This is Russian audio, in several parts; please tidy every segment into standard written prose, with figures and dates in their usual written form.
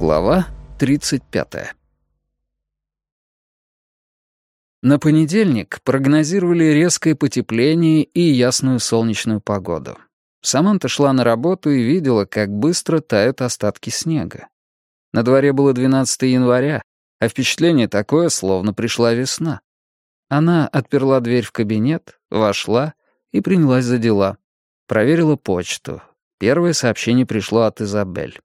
Глава 35. На понедельник прогнозировали резкое потепление и ясную солнечную погоду. Саманта шла на работу и видела, как быстро тают остатки снега. На дворе было 12 января, а впечатление такое, словно пришла весна. Она отперла дверь в кабинет, вошла и принялась за дела. Проверила почту. Первое сообщение пришло от Изабель.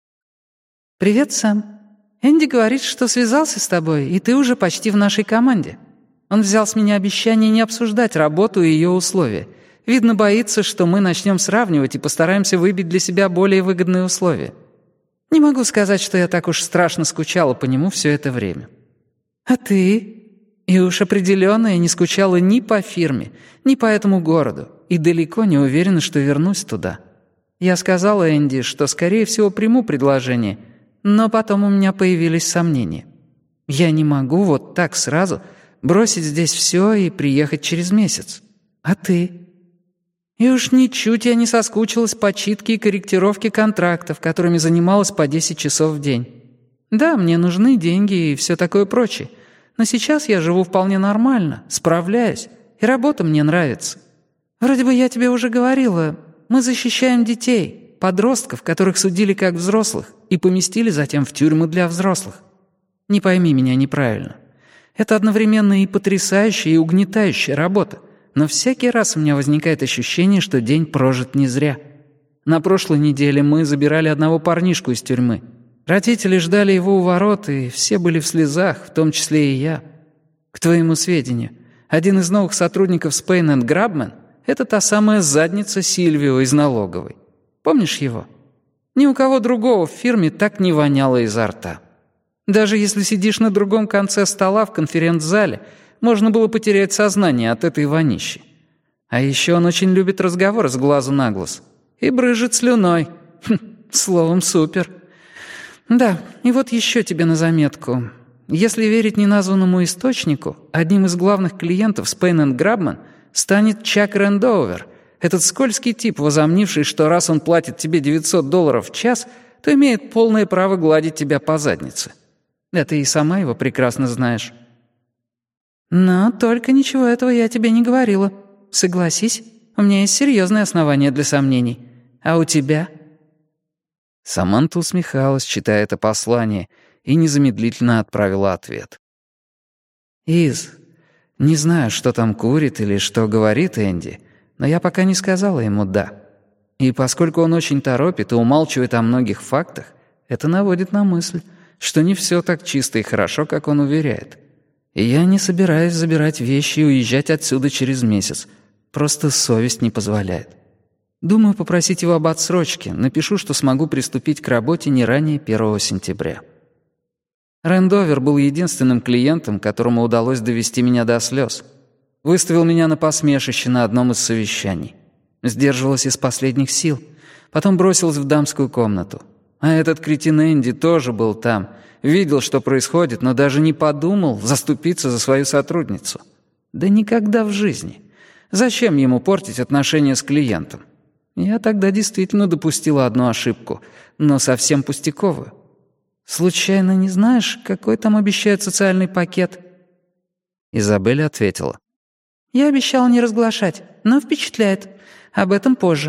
«Привет, Сэм. Энди говорит, что связался с тобой, и ты уже почти в нашей команде. Он взял с меня обещание не обсуждать работу и ее условия. Видно, боится, что мы начнем сравнивать и постараемся выбить для себя более выгодные условия. Не могу сказать, что я так уж страшно скучала по нему все это время. А ты? И уж определенно я не скучала ни по фирме, ни по этому городу, и далеко не уверена, что вернусь туда. Я сказала Энди, что, скорее всего, приму предложение, но потом у меня появились сомнения. Я не могу вот так сразу бросить здесь все и приехать через месяц. А ты? И уж ничуть я не соскучилась по читке и корректировке контрактов, которыми занималась по 10 часов в день. Да, мне нужны деньги и все такое прочее, но сейчас я живу вполне нормально, справляюсь, и работа мне нравится. Вроде бы я тебе уже говорила, мы защищаем детей, подростков, которых судили как взрослых, и поместили затем в тюрьмы для взрослых. Не пойми меня неправильно. Это одновременно и потрясающая, и угнетающая работа, но всякий раз у меня возникает ощущение, что день прожит не зря. На прошлой неделе мы забирали одного парнишку из тюрьмы. Родители ждали его у ворот, и все были в слезах, в том числе и я. К твоему сведению, один из новых сотрудников Spain & Grabman — это та самая задница Сильвио из налоговой. Помнишь его? Ни у кого другого в фирме так не воняло изо рта. Даже если сидишь на другом конце стола в конференц-зале, можно было потерять сознание от этой вонищи. А еще он очень любит разговор с глазу на глаз. И брызжет слюной. Словом, супер. Да, и вот еще тебе на заметку. Если верить неназванному источнику, одним из главных клиентов Spain & Grabman станет Чак Рэндоувер, этот скользкий тип, возомнивший, что раз он платит тебе $900 в час, то имеет полное право гладить тебя по заднице. Да ты и сама его прекрасно знаешь. Но только ничего этого я тебе не говорила. Согласись, у меня есть серьезные основания для сомнений. А у тебя? Саманта усмехалась, читая это послание, и незамедлительно отправила ответ. «Из, не знаю, что там курит или что говорит Энди, но я пока не сказала ему «да». И поскольку он очень торопит и умалчивает о многих фактах, это наводит на мысль, что не все так чисто и хорошо, как он уверяет. И я не собираюсь забирать вещи и уезжать отсюда через месяц. Просто совесть не позволяет. Думаю попросить его об отсрочке. Напишу, что смогу приступить к работе не ранее 1 сентября. Рэндовер был единственным клиентом, которому удалось довести меня до слез. Выставил меня на посмешище на одном из совещаний. Сдерживалась из последних сил. Потом бросилась в дамскую комнату. А этот кретин Энди тоже был там. Видел, что происходит, но даже не подумал заступиться за свою сотрудницу. Да никогда в жизни. Зачем ему портить отношения с клиентом? Я тогда действительно допустила одну ошибку, но совсем пустяковую. Случайно не знаешь, какой там обещают социальный пакет? Изабель ответила. Я обещала не разглашать, но впечатляет. Об этом позже.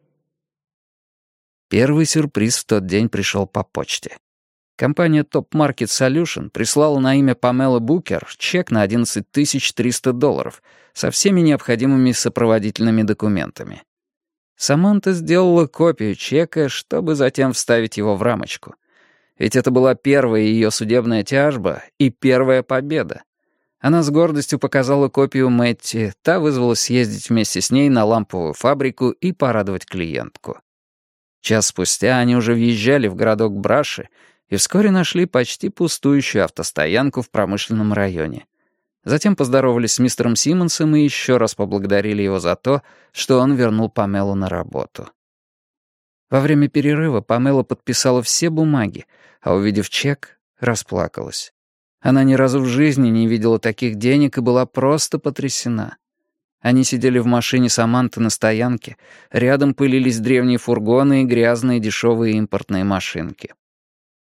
Первый сюрприз в тот день пришел по почте. Компания Top Market Solution прислала на имя Памелы Букер чек на $11 300 со всеми необходимыми сопроводительными документами. Саманта сделала копию чека, чтобы затем вставить его в рамочку. Ведь это была первая ее судебная тяжба и первая победа. Она с гордостью показала копию Мэтти, та вызвалась съездить вместе с ней на ламповую фабрику и порадовать клиентку. Час спустя они уже въезжали в городок Браши и вскоре нашли почти пустующую автостоянку в промышленном районе. Затем поздоровались с мистером Симмонсом и еще раз поблагодарили его за то, что он вернул Памелу на работу. Во время перерыва Памела подписала все бумаги, а увидев чек, расплакалась. Она ни разу в жизни не видела таких денег и была просто потрясена. Они сидели в машине Саманты на стоянке, рядом пылились древние фургоны и грязные дешевые импортные машинки.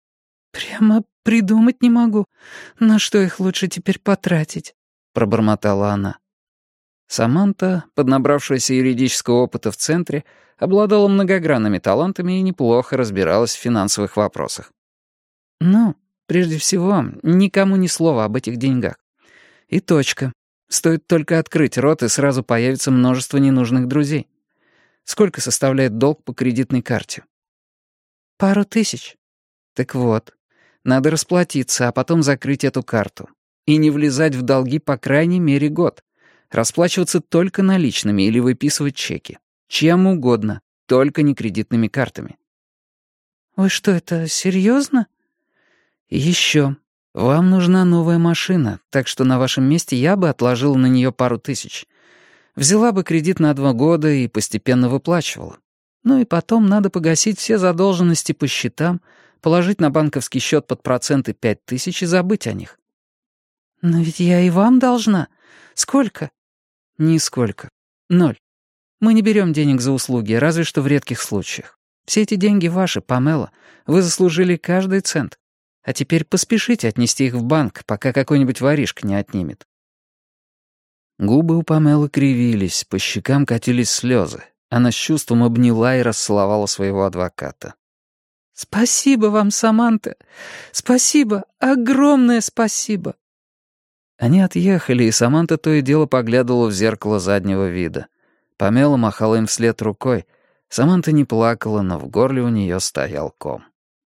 «Прямо придумать не могу, на что их лучше теперь потратить», — пробормотала она. Саманта, поднабравшаяся юридического опыта в центре, обладала многогранными талантами и неплохо разбиралась в финансовых вопросах. «Ну, прежде всего, никому ни слова об этих деньгах. И точка. Стоит только открыть рот, и сразу появится множество ненужных друзей. Сколько составляет долг по кредитной карте?» «Пару тысяч». «Так вот, надо расплатиться, а потом закрыть эту карту. И не влезать в долги по крайней мере год. Расплачиваться только наличными или выписывать чеки. Чем угодно, только не кредитными картами». «Вы что, это серьезно?» «И еще. Вам нужна новая машина, так что на вашем месте я бы отложила на нее пару тысяч. Взяла бы кредит на 2 года и постепенно выплачивала. Ну и потом надо погасить все задолженности по счетам, положить на банковский счет под проценты 5000 и забыть о них». «Но ведь я и вам должна. Сколько?» «Нисколько. 0. Мы не берем денег за услуги, разве что в редких случаях. Все эти деньги ваши, Памела. Вы заслужили каждый цент. А теперь поспешите отнести их в банк, пока какой-нибудь воришка не отнимет». Губы у Памелы кривились, по щекам катились слезы. Она с чувством обняла и расцеловала своего адвоката. «Спасибо вам, Саманта. Спасибо, огромное спасибо». Они отъехали, и Саманта то и дело поглядывала в зеркало заднего вида. Памела махала им вслед рукой. Саманта не плакала, но в горле у нее стоял ком.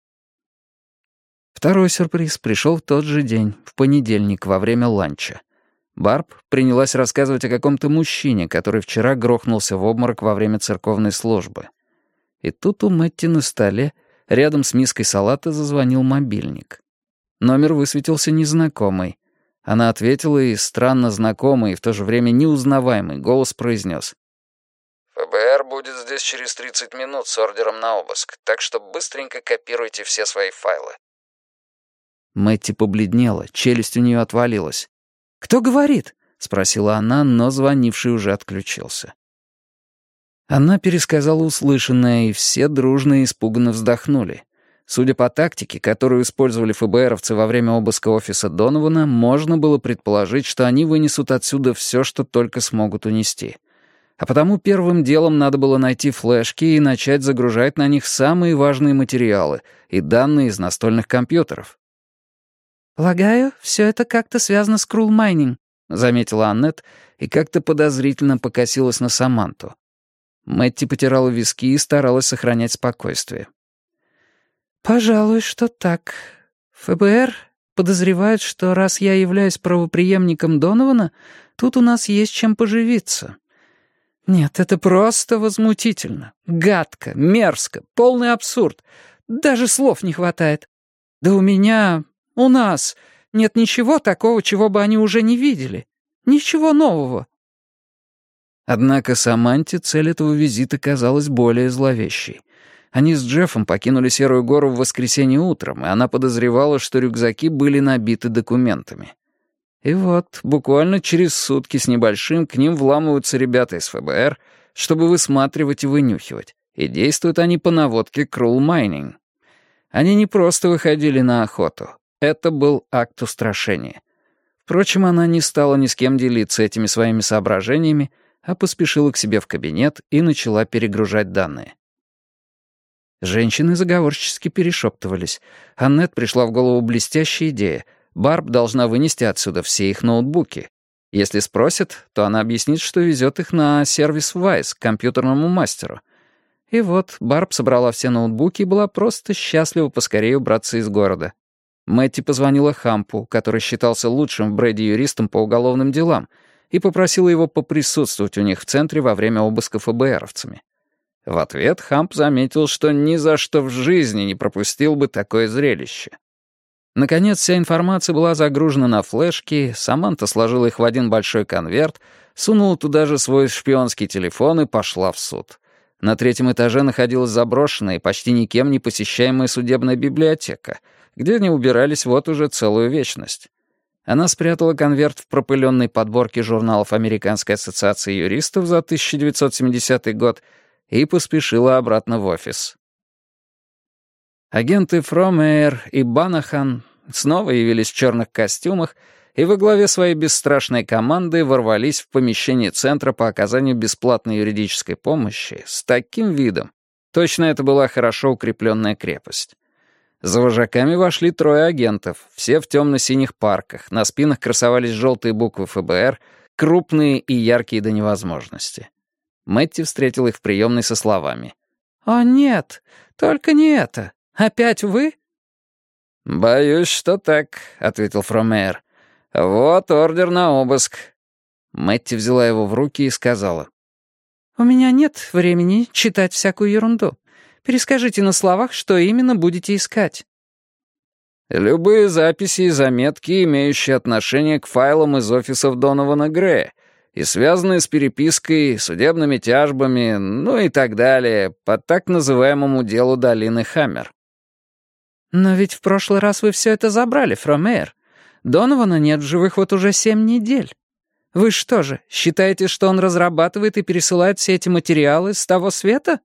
Второй сюрприз пришел в тот же день, в понедельник, во время ланча. Барб принялась рассказывать о каком-то мужчине, который вчера грохнулся в обморок во время церковной службы. И тут у Мэтти на столе, рядом с миской салата, зазвонил мобильник. Номер высветился незнакомый. Она ответила, и странно знакомый и в то же время неузнаваемый голос произнес: «ФБР будет здесь через 30 минут с ордером на обыск, так что быстренько копируйте все свои файлы». Мэтти побледнела, челюсть у нее отвалилась. «Кто говорит?» — спросила она, но звонивший уже отключился. Она пересказала услышанное, и все дружно и испуганно вздохнули. Судя по тактике, которую использовали ФБРовцы во время обыска офиса Донована, можно было предположить, что они вынесут отсюда все, что только смогут унести. А потому первым делом надо было найти флешки и начать загружать на них самые важные материалы и данные из настольных компьютеров. «Полагаю, все это как-то связано с крул-майнинг», — заметила Аннет и как-то подозрительно покосилась на Саманту. Мэтти потирала виски и старалась сохранять спокойствие. «Пожалуй, что так. ФБР подозревает, что раз я являюсь правопреемником Донована, тут у нас есть чем поживиться. Нет, это просто возмутительно, гадко, мерзко, полный абсурд. Даже слов не хватает. Да у нас нет ничего такого, чего бы они уже не видели. Ничего нового». Однако Саманте цель этого визита казалась более зловещей. Они с Джеффом покинули Серую гору в воскресенье утром, и она подозревала, что рюкзаки были набиты документами. И вот, буквально через сутки с небольшим к ним вламываются ребята из ФБР, чтобы высматривать и вынюхивать. И действуют они по наводке крул-майнинг. Они не просто выходили на охоту. Это был акт устрашения. Впрочем, она не стала ни с кем делиться этими своими соображениями, а поспешила к себе в кабинет и начала перегружать данные. Женщины заговорчески перешептывались. Аннет пришла в голову блестящая идея. Барб должна вынести отсюда все их ноутбуки. Если спросят, то она объяснит, что везет их на сервис Вайс к компьютерному мастеру. И вот Барб собрала все ноутбуки и была просто счастлива поскорее убраться из города. Мэтти позвонила Хампу, который считался лучшим в Брэди юристом по уголовным делам, и попросила его поприсутствовать у них в центре во время обыска ФБРовцами. В ответ Хамп заметил, что ни за что в жизни не пропустил бы такое зрелище. Наконец, вся информация была загружена на флешки, Саманта сложила их в один большой конверт, сунула туда же свой шпионский телефон и пошла в суд. На 3-м этаже находилась заброшенная и почти никем не посещаемая судебная библиотека, где они убирались вот уже целую вечность. Она спрятала конверт в пропыленной подборке журналов Американской ассоциации юристов за 1970 год и поспешила обратно в офис. Агенты Фромеер и Банахан снова явились в черных костюмах и во главе своей бесстрашной команды ворвались в помещение Центра по оказанию бесплатной юридической помощи с таким видом. Точно это была хорошо укрепленная крепость. За вожаками вошли 3 агентов, все в темно-синих парках, на спинах красовались желтые буквы ФБР, крупные и яркие до невозможности. Мэтти встретил их в приемной со словами: «О, нет, только не это. Опять вы?» «Боюсь, что так», — ответил Фромеер. «Вот ордер на обыск». Мэтти взяла его в руки и сказала: «У меня нет времени читать всякую ерунду. Перескажите на словах, что именно будете искать». «Любые записи и заметки, имеющие отношение к файлам из офисов Донована Грея и связанные с перепиской, судебными тяжбами, ну и так далее, по так называемому делу долины Хаммер». «Но ведь в прошлый раз вы все это забрали, Фромеер. Донована нет в живых вот уже 7 недель. Вы что же, считаете, что он разрабатывает и пересылает все эти материалы с того света?»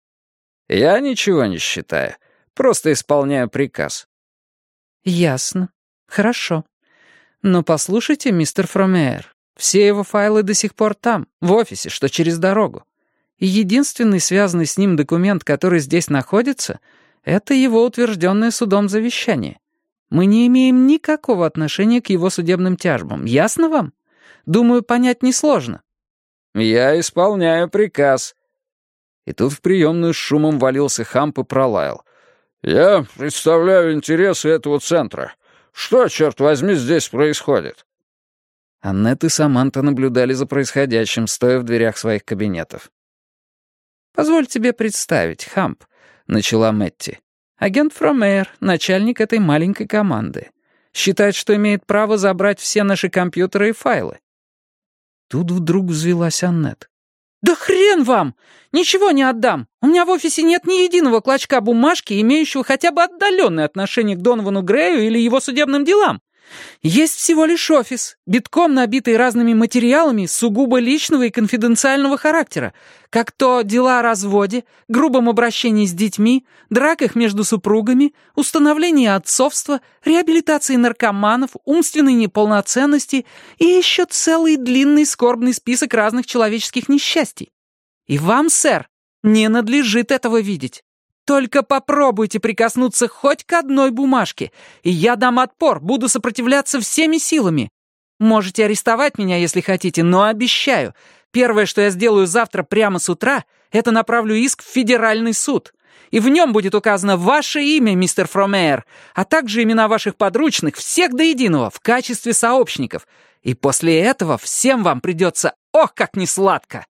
«Я ничего не считаю, просто исполняю приказ». «Ясно. Хорошо. Но послушайте, мистер Фромеер, все его файлы до сих пор там, в офисе, что через дорогу. И единственный связанный с ним документ, который здесь находится, это его утвержденное судом завещание. Мы не имеем никакого отношения к его судебным тяжбам. Ясно вам? Думаю, понять несложно». «Я исполняю приказ». И тут в приемную с шумом валился Хамп и пролаял: «Я представляю интересы этого центра. Что, черт возьми, здесь происходит?» Аннет и Саманта наблюдали за происходящим, стоя в дверях своих кабинетов. «Позволь тебе представить, Хамп», — начала Мэтти. «Агент Фромеер, начальник этой маленькой команды. Считает, что имеет право забрать все наши компьютеры и файлы». Тут вдруг взвилась Аннет. «Да хрен вам! Ничего не отдам! У меня в офисе нет ни единого клочка бумажки, имеющего хотя бы отдаленное отношение к Доновану Грею или его судебным делам. Есть всего лишь офис, битком набитый разными материалами сугубо личного и конфиденциального характера, как то дела о разводе, грубом обращении с детьми, драках между супругами, установлении отцовства, реабилитации наркоманов, умственной неполноценности и еще целый длинный скорбный список разных человеческих несчастий. И вам, сэр, не надлежит этого видеть. Только попробуйте прикоснуться хоть к одной бумажке, и я дам отпор, буду сопротивляться всеми силами. Можете арестовать меня, если хотите, но обещаю, первое, что я сделаю завтра прямо с утра, это направлю иск в федеральный суд. И в нем будет указано ваше имя, мистер Фромеер, а также имена ваших подручных, всех до единого, в качестве сообщников. И после этого всем вам придется, ох, как несладко!»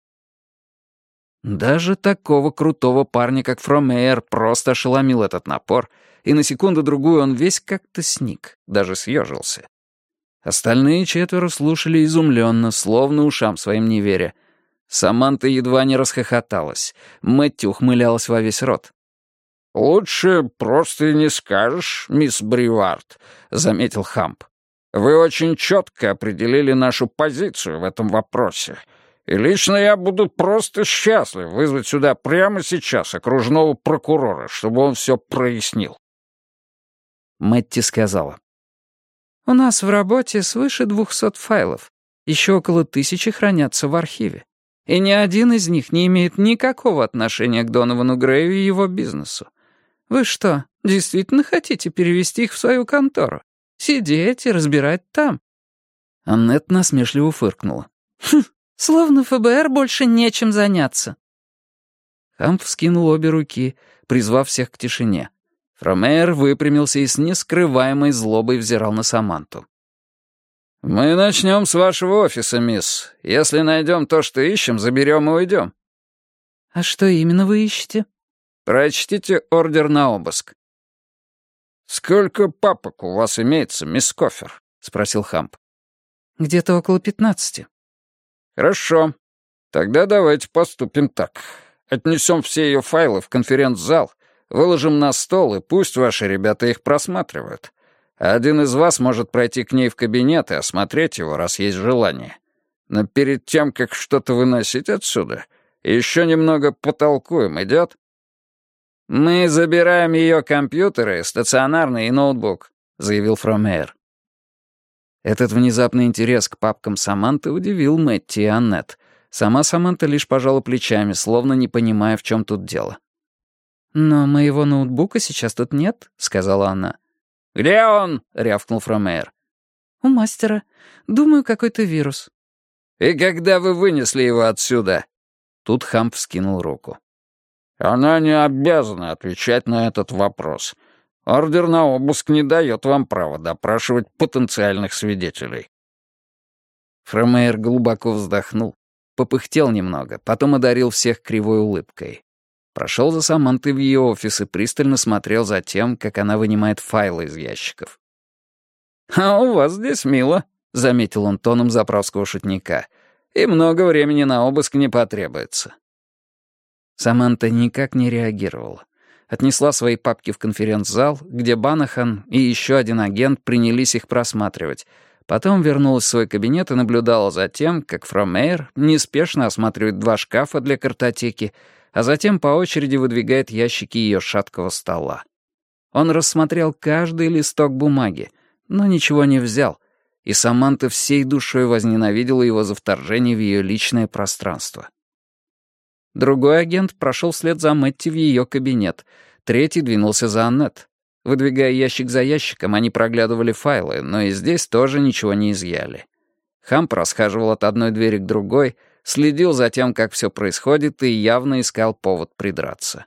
Даже такого крутого парня, как Фромеер, просто ошеломил этот напор, и на секунду-другую он весь как-то сник, даже съежился. Остальные 4 слушали изумленно, словно ушам своим не веря. Саманта едва не расхохоталась, Мэтти ухмылялась во весь рот. «Лучше просто и не скажешь, мисс Бривард», — заметил Хамп. «Вы очень четко определили нашу позицию в этом вопросе. И лично я буду просто счастлив вызвать сюда прямо сейчас окружного прокурора, чтобы он все прояснил». Мэтти сказала: «У нас в работе свыше 200 файлов. Еще около 1000 хранятся в архиве. И ни один из них не имеет никакого отношения к Доновану Грею и его бизнесу. Вы что, действительно хотите перевести их в свою контору? Сидеть и разбирать там?» Аннет насмешливо фыркнула. Словно ФБР больше нечем заняться». Хамп вскинул обе руки, призвав всех к тишине. Фромеер выпрямился и с нескрываемой злобой взирал на Саманту. «Мы начнем с вашего офиса, мисс. Если найдем то, что ищем, заберем и уйдем». «А что именно вы ищете?» «Прочтите ордер на обыск». «Сколько папок у вас имеется, мисс Кофер?» — спросил Хамп. «Где-то около 15. «Хорошо. Тогда давайте поступим так. Отнесем все ее файлы в конференц-зал, выложим на стол, и пусть ваши ребята их просматривают. Один из вас может пройти к ней в кабинет и осмотреть его, раз есть желание. Но перед тем, как что-то выносить отсюда, еще немного потолкуем, идет?» «Мы забираем ее компьютеры, стационарный и ноутбук», — заявил Фромейер. Этот внезапный интерес к папкам Саманты удивил Мэтти и Аннет. Сама Саманта лишь пожала плечами, словно не понимая, в чем тут дело. «Но моего ноутбука сейчас тут нет», — сказала она. «Где он?» — рявкнул Фромейер. «У мастера. Думаю, какой-то вирус». «И когда вы вынесли его отсюда?» Тут Хамп вскинул руку. «Она не обязана отвечать на этот вопрос. Ордер на обыск не дает вам права допрашивать потенциальных свидетелей». Фромейер глубоко вздохнул, попыхтел немного, потом одарил всех кривой улыбкой. Прошел за Самантой в ее офис и пристально смотрел за тем, как она вынимает файлы из ящиков. «А у вас здесь мило», — заметил он тоном заправского шутника. «И много времени на обыск не потребуется». Саманта никак не реагировала. Отнесла свои папки в конференц-зал, где Банахан и еще один агент принялись их просматривать. Потом вернулась в свой кабинет и наблюдала за тем, как Фромейер неспешно осматривает 2 шкафа для картотеки, а затем по очереди выдвигает ящики ее шаткого стола. Он рассмотрел каждый листок бумаги, но ничего не взял, и Саманта всей душой возненавидела его за вторжение в ее личное пространство. Другой агент прошел вслед за Мэтти в ее кабинет, третий двинулся за Аннет. Выдвигая ящик за ящиком, они проглядывали файлы, но и здесь тоже ничего не изъяли. Хамп расхаживал от одной двери к другой, следил за тем, как все происходит, и явно искал повод придраться.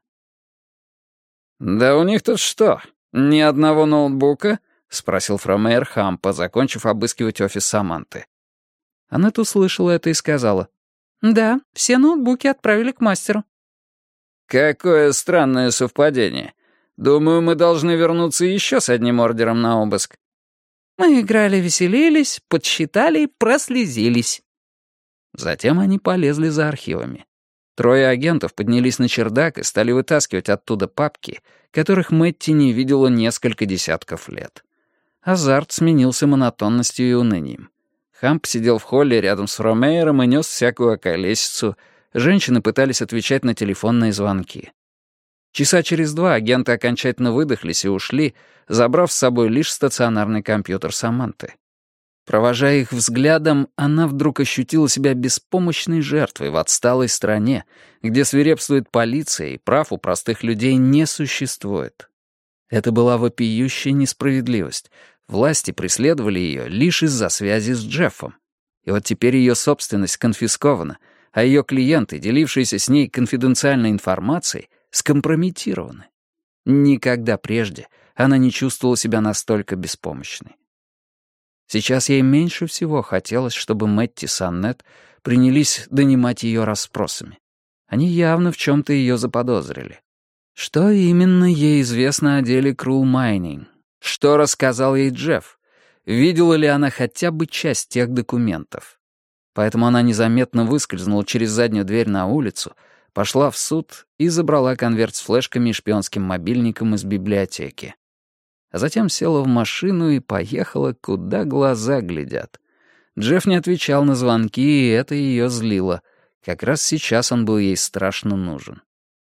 «Да у них тут что, ни одного ноутбука?» — спросил Фромейер Хампа, закончив обыскивать офис Саманты. Аннет услышала это и сказала: «Да, все ноутбуки отправили к мастеру». «Какое странное совпадение. Думаю, мы должны вернуться еще с одним ордером на обыск». Мы играли, веселились, подсчитали и прослезились. Затем они полезли за архивами. 3 агентов поднялись на чердак и стали вытаскивать оттуда папки, которых Мэтти не видела несколько десятков лет. Азарт сменился монотонностью и унынием. Хамп сидел в холле рядом с Фромейером и нес всякую околесицу. Женщины пытались отвечать на телефонные звонки. Часа через 2 агенты окончательно выдохлись и ушли, забрав с собой лишь стационарный компьютер Саманты. Провожая их взглядом, она вдруг ощутила себя беспомощной жертвой в отсталой стране, где свирепствует полиция и прав у простых людей не существует. Это была вопиющая несправедливость. Власти преследовали ее лишь из-за связи с Джеффом. И вот теперь ее собственность конфискована, а ее клиенты, делившиеся с ней конфиденциальной информацией, скомпрометированы. Никогда прежде она не чувствовала себя настолько беспомощной. Сейчас ей меньше всего хотелось, чтобы Мэтти с Аннет принялись донимать ее расспросами. Они явно в чем-то ее заподозрили. Что именно ей известно о деле Крул Майнинг? Что рассказал ей Джефф? Видела ли она хотя бы часть тех документов? Поэтому она незаметно выскользнула через заднюю дверь на улицу, пошла в суд и забрала конверт с флешками и шпионским мобильником из библиотеки. А затем села в машину и поехала, куда глаза глядят. Джефф не отвечал на звонки, и это ее злило. Как раз сейчас он был ей страшно нужен.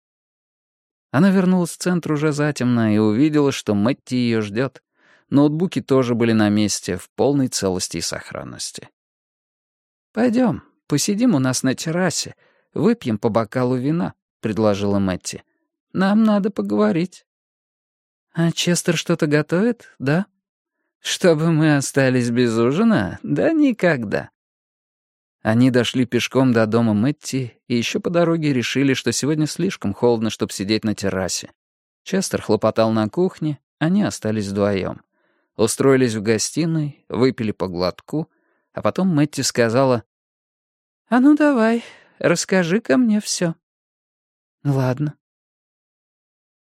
Она вернулась в центр уже затемно и увидела, что Мэтти ее ждет. Ноутбуки тоже были на месте, в полной целости и сохранности. «Пойдем, посидим у нас на террасе, выпьем по бокалу вина», — предложила Мэтти. «Нам надо поговорить». «А Честер что-то готовит, да?» «Чтобы мы остались без ужина? Да никогда». Они дошли пешком до дома Мэтти и еще по дороге решили, что сегодня слишком холодно, чтобы сидеть на террасе. Честер хлопотал на кухне, они остались вдвоем. Устроились в гостиной, выпили по глотку, а потом Мэтти сказала: «А ну давай, расскажи-ка мне все». «Ладно».